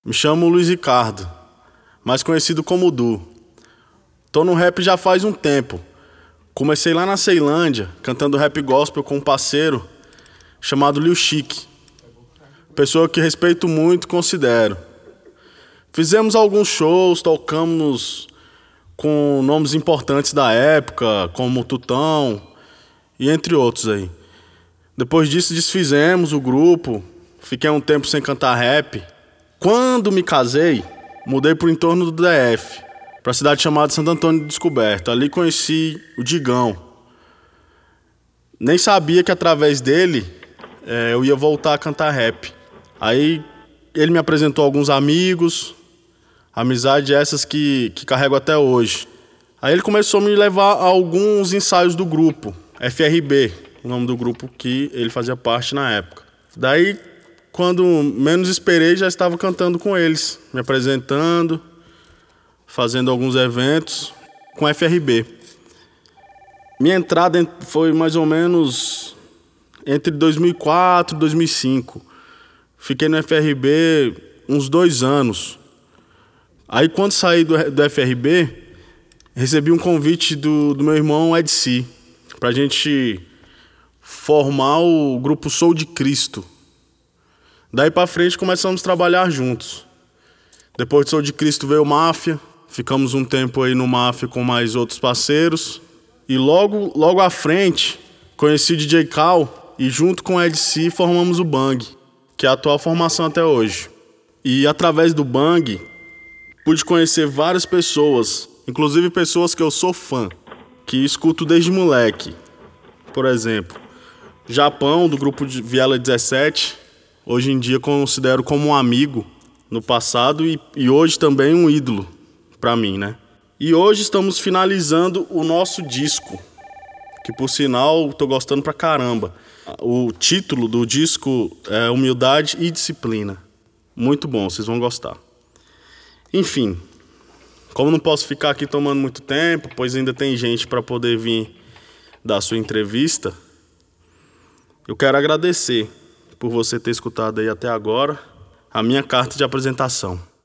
Me chamo Luiz Ricardo, mais conhecido como Du. Tô no rap já faz um tempo. Comecei lá na Ceilândia, cantando rap gospel com um parceiro chamado Lil Chique. Pessoa que respeito muito e considero. Fizemos alguns shows, tocamos com nomes importantes da época, como Tutão e entre outros aí. Depois disso desfizemos o grupo, fiquei um tempo sem cantar rap. Quando me casei, mudei pro entorno do DF, para a cidade chamada Santo Antônio do Descoberto. Ali conheci o Digão. Nem sabia que através dele eu ia voltar a cantar rap. Aí ele me apresentou alguns amigos, amizade essas que carrego até hoje. Aí ele começou a me levar a alguns ensaios do grupo, FRB, o nome do grupo que ele fazia parte na época. Daí, quando menos esperei, já estava cantando com eles, me apresentando, fazendo alguns eventos com FRB. Minha entrada foi mais ou menos entre 2004 e 2005. Fiquei no FRB uns 2 anos. Aí, quando saí do FRB, recebi um convite do meu irmão Edci, pra gente formar o grupo Sou de Cristo. Daí pra frente começamos a trabalhar juntos. Depois de Sou de Cristo veio o Máfia, ficamos um tempo aí no Máfia com mais outros parceiros. E logo à frente conheci o DJ Cal e junto com o Edci formamos o Bang, que é a atual formação até hoje. E através do Bang pude conhecer várias pessoas, inclusive pessoas que eu sou fã, que escuto desde moleque. Por exemplo, Japão, do grupo de Viela 17, hoje em dia considero como um amigo no passado e hoje também um ídolo pra mim, né? E hoje estamos finalizando o nosso disco, que por sinal tô gostando pra caramba. O título do disco é Humildade e Disciplina. Muito bom, vocês vão gostar. Enfim, como não posso ficar aqui tomando muito tempo, pois ainda tem gente para poder vir dar sua entrevista, eu quero agradecer por você ter escutado aí até agora a minha carta de apresentação.